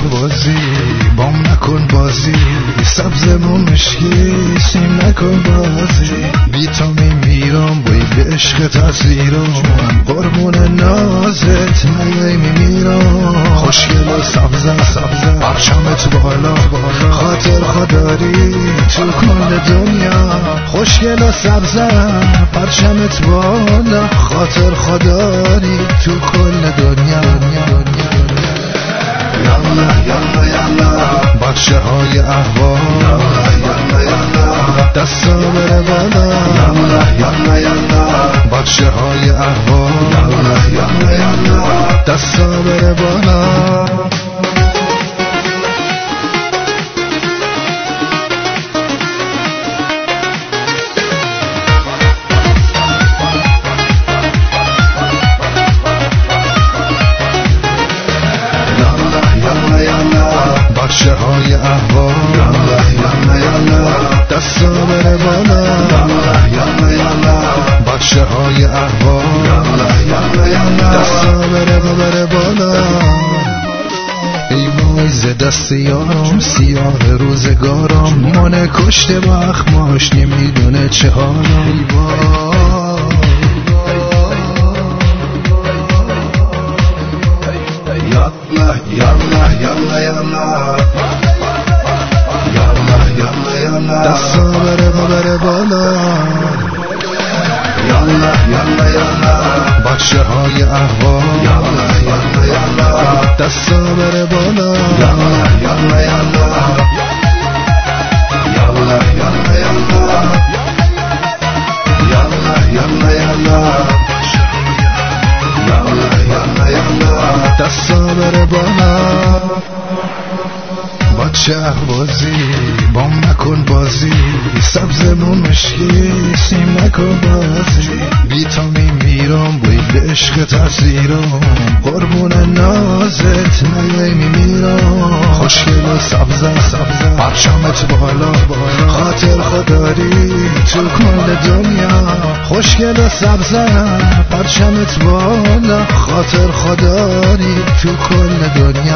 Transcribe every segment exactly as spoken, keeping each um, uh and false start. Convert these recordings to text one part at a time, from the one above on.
شهبازی بام نکن بازی، سبزمون مشکی سیم نکن بازی. ویتامین میرم بایی به عشق تزیرم، قربون نازت نیای میمیرم. خوشگل و سبزه سبزه پرچمت بالا، خاطر خداری تو کل دنیا. خوشگل و سبزه پرچمت بالا، خاطر خداری تو کل دنیا. یالا یالا یالا بچه های احوال، یالا یالا دستا بره بالا. یالا یالا یالا بچه های احوال، یالا یالا یالا دستا بره بالا. بچه های احوال، یالا یالا یالا دستا بره بالا. یالا یالا یالا بچه های احوال، یالا یالا یالا دستا بره بره بالا. ای وای ز دست یارم سیاه روزگارم، من کشته با اخماش نمیدونه چه حالم. ای وای یالا یالا یالا یالا یالا یالا دستا بره بره بالا. یالا یالا یالا بچه های احوال، یالا یالا یالا دستا بره بالا. یالا یالا یالا یالا یالا یالا یالا یالا یالا یالا یالا دستا بره بالا. بچه احوازی بام نکن بازی، سبزمون مشکی سیم نکن بازی. ویتامین میرم بایی به عشق تزیرم، قربون نازت نیای میمیرم. خوشگل و سبزه سبزه پرچمت بالا، خاطر خداری تو کل دنیا. خوشگل و سبزه پرچمت بالا، خاطر خداری تو کل دنیا.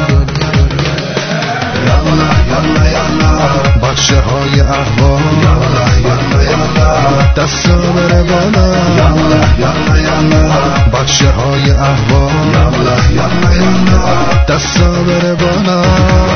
یالا یالا یالا بچه های احوال، یالا یالا یالا دستا بره بالا. یالا یالا یالا بچه های احوال، یالا یالا یالا دستا بره بالا.